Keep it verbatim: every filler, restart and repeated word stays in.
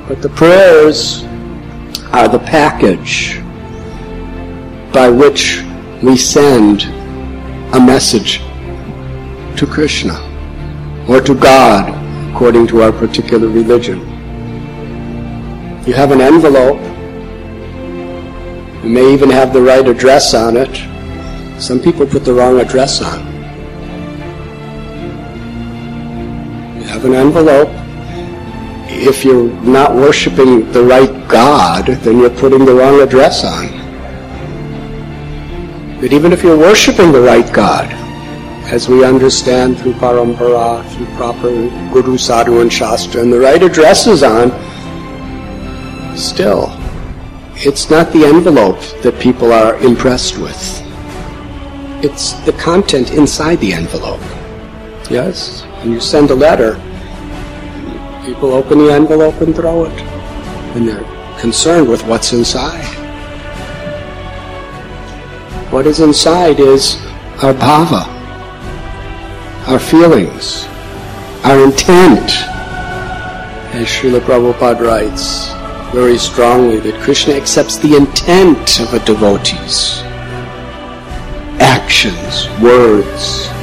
But the prayers are the package by which we send a message to Krishna or to God, according to our particular religion. You have an envelope. You may even have the right address on it. Some people put the wrong address on. You have an envelope. If you're not worshiping the right God, then you're putting the wrong address on. But even if you're worshiping the right God, as we understand through parampara, through proper Guru, Sadhu, and Shastra, and the right address is on, still, it's not the envelope that people are impressed with. It's the content inside the envelope. Yes? When you send a letter, people open the envelope and throw it. And they're concerned with what's inside. What is inside is our bhava, our feelings, our intent. As Srila Prabhupada writes very strongly, that Krishna accepts the intent of a devotee's actions, words,